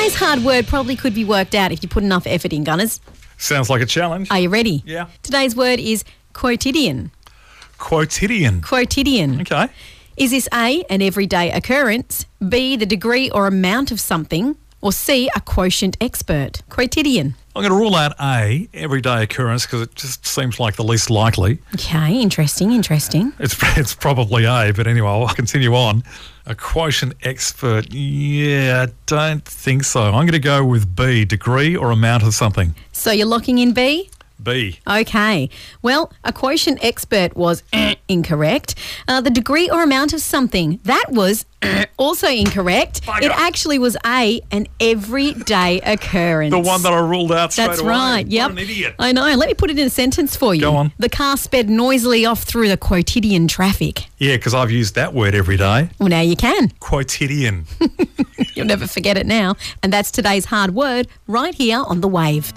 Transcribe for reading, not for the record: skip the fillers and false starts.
Today's hard word probably could be worked out if you put enough effort in, Gunners. Sounds like a challenge. Are you ready? Yeah. Today's word is quotidian. Quotidian. Quotidian. Okay. Is this A, an everyday occurrence, B, the degree or amount of something, or C, a quotient expert? Quotidian. I'm going to rule out A, everyday occurrence, because it just seems like the least likely. Okay, interesting. It's probably A, but anyway, I'll continue on. A quotient expert, yeah, I don't think so. I'm going to go with B, degree or amount of something. So you're locking in B? B. Okay. Well, a quotient expert was incorrect. The degree or amount of something, that was also incorrect. Bugger. It actually was A, an everyday occurrence. The one that I ruled out straight That's away. right. Yep. What an idiot. I know. Let me put it in a sentence for you. Go on. The car sped noisily off through the quotidian traffic. Yeah, because I've used that word every day. Well, now you can. Quotidian. You'll never forget it now. And that's today's hard word right here on The Wave.